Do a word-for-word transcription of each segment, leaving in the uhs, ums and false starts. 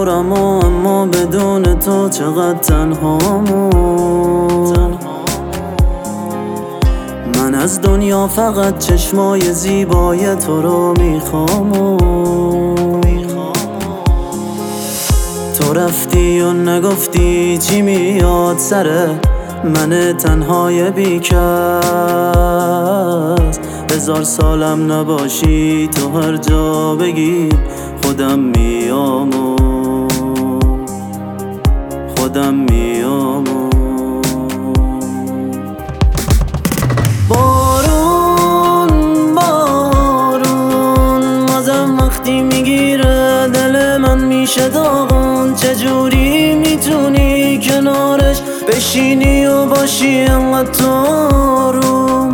دارم و اما بدون تو چقدر تنهامون. من از دنیا فقط چشمای زیبای تو رو میخوام. تو رفتی و نگفتی چی میاد سر من تنهای بیکس. هزار سالم نباشی تو هر جا بگی خودم میام و خودم میام و بارون بارون بازم وقتی میگیره دل من میشه داغون. چجوری میتونی کنارش بشینی و باشی انقدر تو آروم؟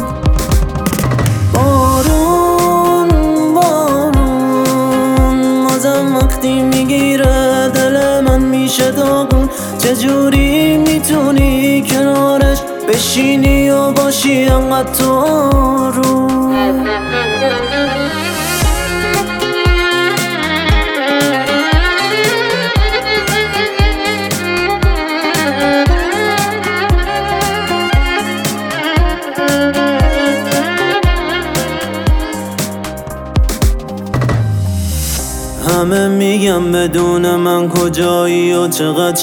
بارون بارون بازم وقتی میگیره دل من میشه داغون. چجوری میتونی کنارش بشینی و باشی انقدر تو آروم؟ همه میگم بدون من کجایی و چقدر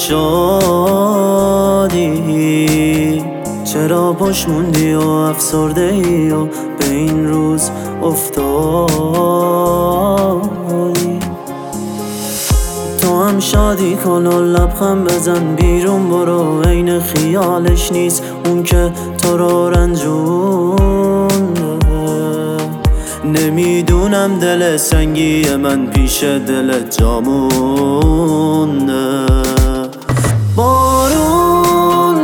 شادی. چرا پشت موندی و افسرده ای و به این روز افتادی؟ تو هم شادی کن و لبخند بزن بیرون برو. عین خیالش نیست اون که تو رو رنجونده. نمیدونم دل سنگی من پیش دلت جا مونده. بارون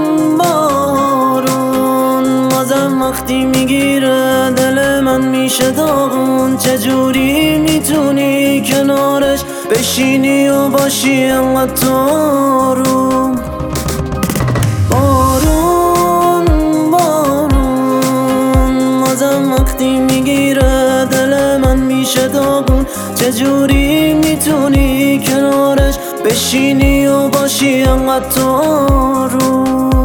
بارون بازم وقتی میگیره دل من میشه داغون. چجوری میتونی کنارش بشینی و باشی انقدر تو آروم؟ بارون بارون بازم وقتی میگیره دل من میشه داغون. چجوری میتونی کنارش بشینی و باشی انقدر تو آروم؟